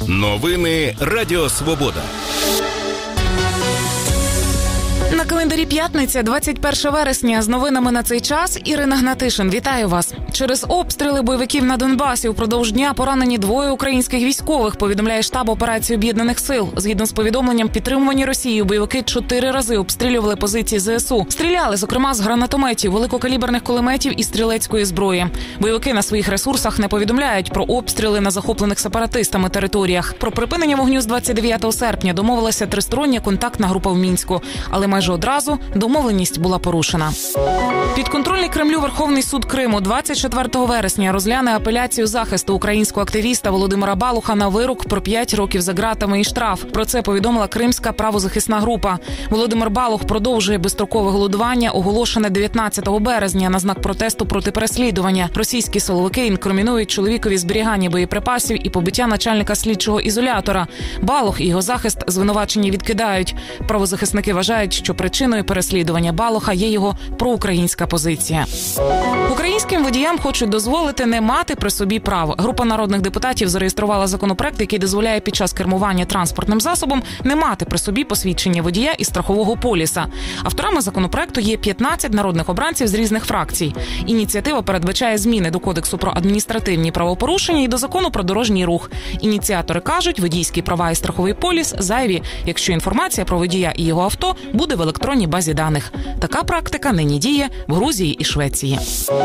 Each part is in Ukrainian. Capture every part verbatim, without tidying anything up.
Новини Радіо Свобода. На календарі п'ятниця, двадцять перше вересня. З новинами на цей час Ірина Гнатишин. Вітаю вас. Через обстріли бойовиків на Донбасі упродовж дня поранені двоє українських військових, повідомляє штаб операції Об'єднаних сил. Згідно з повідомленням, підтримувані Росією бойовики чотири рази обстрілювали позиції ЗСУ. Стріляли, зокрема, з гранатометів, великокаліберних кулеметів і стрілецької зброї. Бойовики на своїх ресурсах не повідомляють про обстріли на захоплених сепаратистами територіях. Про припинення вогню з двадцять дев'ятого серпня домовилася тристороння контактна група в Мінську. Але майже одразу домовленість була порушена. Підконтрольний Кремлю Верховний суд Криму двадцять четвертого вересня розгляне апеляцію захисту українського активіста Володимира Балуха на вирок про п'ять років за ґратами і штраф. Про це повідомила Кримська правозахисна група. Володимир Балух продовжує безстрокове голодування, оголошене дев'ятнадцятого березня на знак протесту проти переслідування. Російські силовики інкримінують чоловікові зберігання боєприпасів і побиття начальника слідчого ізолятора. Балух і його захист звинувачення відкидають. Правозахисники вважають, що причиною переслідування Балуха є його проукраїнська позиція. Українським водіям хочуть дозволити не мати при собі прав. Група народних депутатів зареєструвала законопроект, який дозволяє під час кермування транспортним засобом не мати при собі посвідчення водія і страхового поліса. Авторами законопроекту є п'ятнадцять народних обранців з різних фракцій. Ініціатива передбачає зміни до Кодексу про адміністративні правопорушення і до Закону про дорожній рух. Ініціатори кажуть, водійські права і страховий поліс зайві, якщо інформація про водія і його авто буде в електронній базі даних. Така практика нині діє в Грузії і Швеції.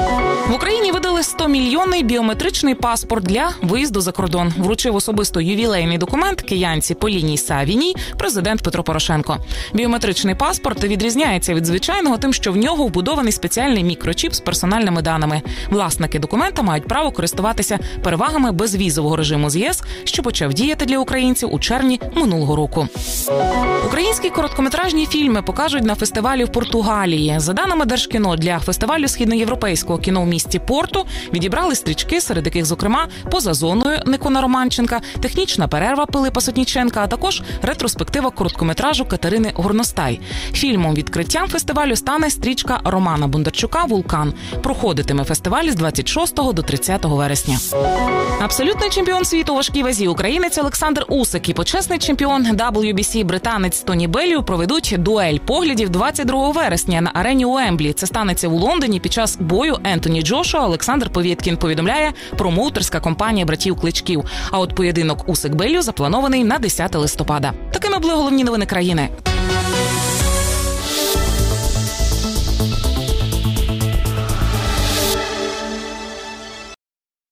В Україні видали сто-мільйонний біометричний паспорт для виїзду за кордон. Вручив особисто ювілейний документ киянці Поліні Савіній президент Петро Порошенко. Біометричний паспорт відрізняється від звичайного тим, що в нього вбудований спеціальний мікрочіп з персональними даними. Власники документа мають право користуватися перевагами безвізового режиму з ЄС, що почав діяти для українців у червні минулого року. Українські короткометражні фільми покажуть на фестивалі в Португалії. За даними Держкіно, для фестивалю східноєвропейського кіно в місті Порту відібрали стрічки, серед яких, зокрема, «Поза зоною» Никона Романченка, «Технічна перерва» Пилипа Сотніченка, а також ретроспектива короткометражу Катерини Горностай. Фільмом відкриттям фестивалю стане стрічка Романа Бондарчука «Вулкан». Проходитиме фестиваль з двадцять шостого до тридцятого вересня. Абсолютний чемпіон світу у важкій вазі українець Олександр Усик і почесний чемпіон дабл ю бі сі британець Тоні Беллю проведуть дуель поглядів двадцять другого вересня на арені Уемблі. Це станеться у Лондоні під час бою Ентоні Джошуа. Олександр Повєткін повідомляє промоутерська компанія братів Кличків. А от поєдинок Усик-Беллю запланований на десяте листопада. Такими були головні новини країни.